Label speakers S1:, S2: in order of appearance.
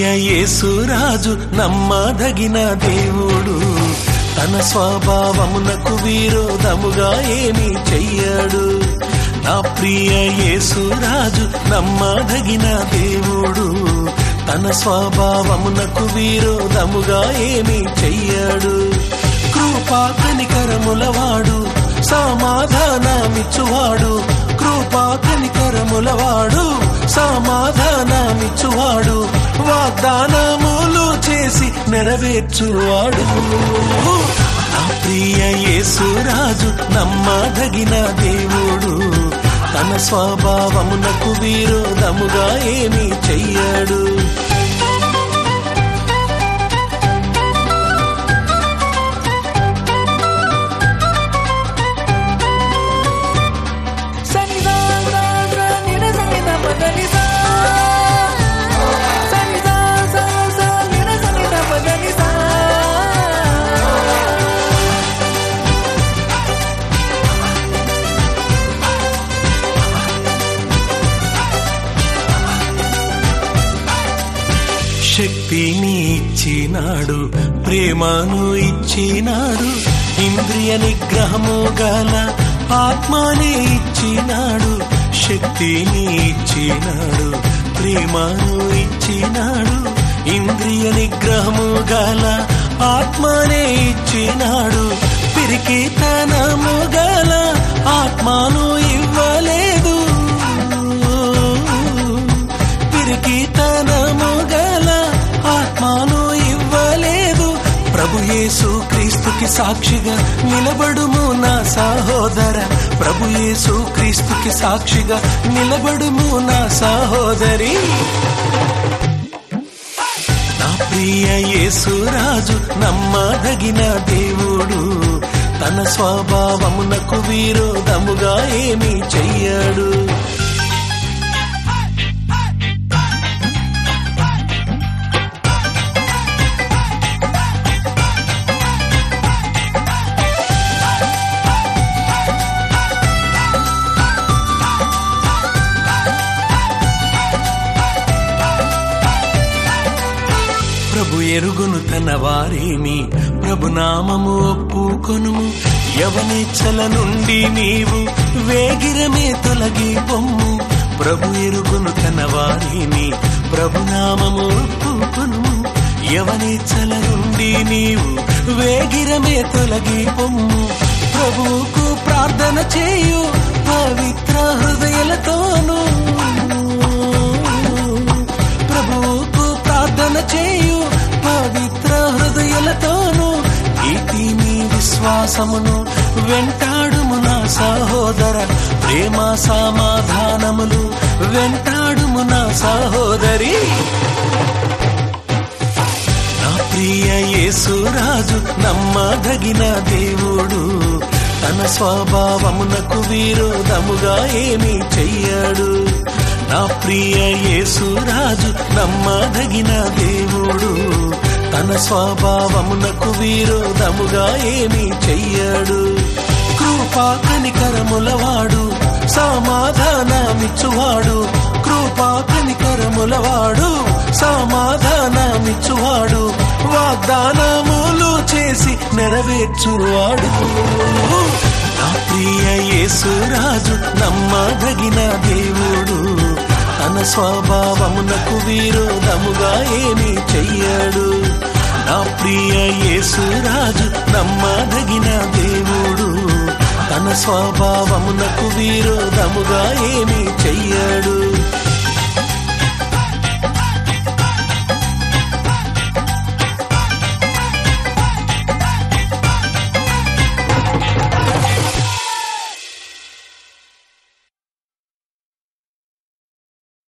S1: ప్రియ యేసురాజు నమ్మదగిన దేవుడు, తన స్వభావమునకు విరోధముగా ఏమీ చెయ్యడు. నా ప్రియ యేసురాజు నమ్మదగిన దేవుడు, తన స్వభావమునకు విరోధముగా ఏమీ చెయ్యడు. కృపా కనికరములవాడు, సమాధానమిచ్చువాడు. కృపా కనికరములవాడు, సమాధానమిచ్చువాడు. వాగ్దానములు చేసి నెరవేర్చువాడు. నా ప్రియ యేసురాజు నమ్మదగిన దేవుడు, తన స్వభావమునకు విరోధముగా ఏమీ చెయ్యడు. శక్తిని ఇచ్చినాడు, ప్రేమను ఇచ్చినాడు, ఇంద్రియ నిగ్రహము గల ఆత్మని ఇచ్చినాడు. శక్తిని ఇచ్చినాడు, ప్రేమను ఇచ్చినాడు, ఇంద్రియ నిగ్రహము గల ఆత్మనే ఇచ్చినాడు. పిరికితనము గల ఆత్మను ఇవ్వలేదు, పిరికితనము గల ఆత్మను ఇవ్వలేదు. ప్రభు యేసు క్రీస్తుకి సాక్షిగా నిలబడుము నా సహోదర, ప్రభు యేసు క్రీస్తుకి సాక్షిగా నిలబడుము నా సహోదరి. నా ప్రియ యేసురాజు నమ్మదగిన దేవుడు, తన స్వభావమునకు విరోధముగా ఏమీ చెయ్యడు. ప్రభు ఎరుగును తన వారిని, ప్రభు నామము ఒప్పుకొనుము. యవనేచ్ఛల నుండి నీవు వేగిరమే తొలగి పొమ్ము. ప్రభు ఎరుగును తన వారిని, ప్రభు నామము ఒప్పుకొనుము. యవనేచ్ఛల నుండి నీవు వేగిరమే తొలగి పొమ్ము. ప్రభువుకు ప్రార్థన చేయు పవిత్ర హృదయాలతోను, ప్రభువుకు ప్రార్థన చేయు పవిత్ర హృదయాలతోను. ఇటీ నీ విశ్వాసమును వెంటాడుము నా సహోదర, ప్రేమ సమాధానములు వెంటాడుము నా సహోదరి. నా ప్రియ యేసురాజు నమ్మదగిన దేవుడు, తన స్వభావమునకు విరోధముగా ఏమీ చెయ్యడు. నా ప్రియ యేసురాజు నమ్మదగిన దేవుడు, తన స్వభావమునకు విరోధముగా ఏమీ చెయ్యడు. కృపా కనికరములవాడు, సమాధానమిచ్చువాడు. కృపా కనికరములవాడు, సమాధానమిచ్చువాడు. వాగ్దానములు చేసి నెరవేర్చువాడు. నా ప్రియ యేసురాజు నమ్మదగిన దేవుడు, తన స్వభావమునకు విరోధముగా ఏమీ చెయ్యడు. నా ప్రియ యేసురాజు నమ్మదగిన దేవుడు, తన స్వభావమునకు విరోధముగా ఏమీ చెయ్యడు.